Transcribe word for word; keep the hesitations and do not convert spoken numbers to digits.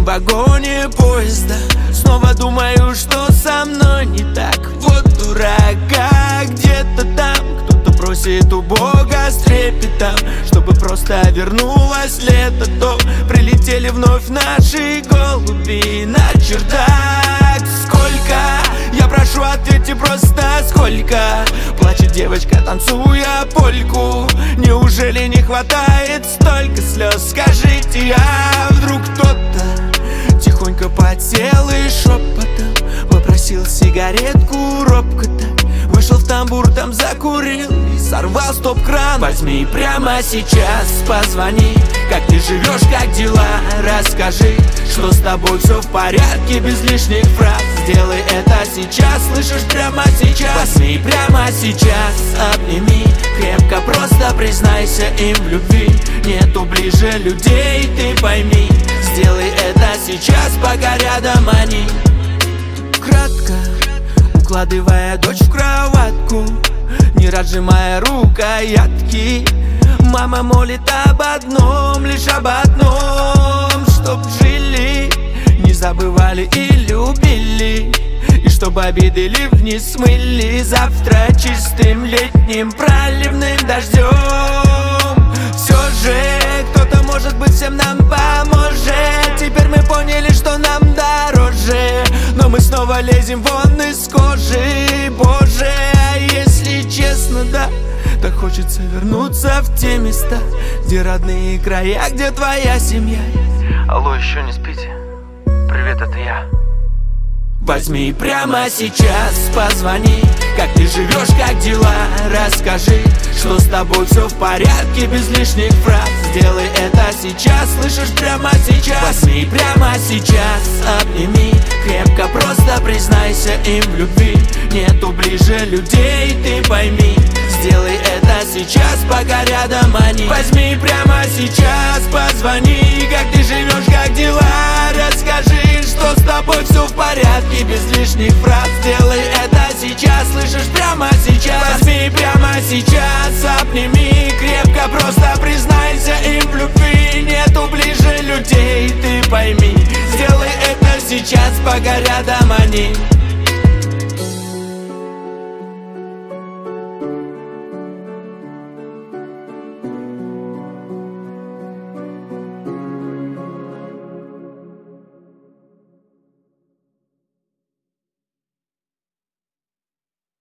пустом вагоне поезда. Снова думаю, что со мной не так. Вот дурака, где-то там кто-то просит у Бога с трепетом, чтобы просто вернулось лето, то прилетели вновь наши голуби на чердак. Сколько? Я прошу, ответьте просто сколько. Плачет девочка, танцуя польку. Неужели не хватает столько слез? Скажите, а вдруг кто-то тихонько подсел и шепотом попросил сигаретку робко так. Вышел в тамбур, там закурил и сорвал стоп-кран. Возьми прямо сейчас, позвони. Как ты живешь, как дела? Расскажи, что с тобой все в порядке, без лишних фраз. Сделай это сейчас, слышишь, прямо сейчас. Возьми прямо сейчас, обними крепко, просто признайся им в любви. Нету ближе людей, ты пойми. Сделай это сейчас, пока рядом они. Кратко укладывая дочь в кроватку, не разжимая рукоятки, мама молит об одном, лишь об одном: чтоб жили, не забывали и любили, и чтобы обиды ливни смыли завтра чистым летним проливным дождем. Все же кто-то, может быть, всем нам поможет. Теперь мы поняли, что нам дороже, но мы снова лезем вон из кожи. Боже, а если честно, да, так хочется вернуться в те места, где родные края, где твоя семья. Алло, еще не спите? Привет, это я. Возьми прямо сейчас, позвони. Как ты живешь, как дела? Расскажи, что с тобой все в порядке, без лишних фраз. Сделай это сейчас, слышишь, прямо сейчас. Возьми прямо сейчас, обними крепко, просто признайся им в любви. Нету ближе людей, ты пойми. Сделай это сейчас, пока рядом они. Возьми прямо сейчас, позвони. Как ты живешь, как дела? Расскажи, что с тобой все в порядке, без лишних фраз. Сделай это сейчас, слышишь, прямо сейчас. Возьми прямо сейчас, обними крепко, просто признайся им в любви. Нету ближе людей, ты пойми. Сделай это сейчас, пока рядом они.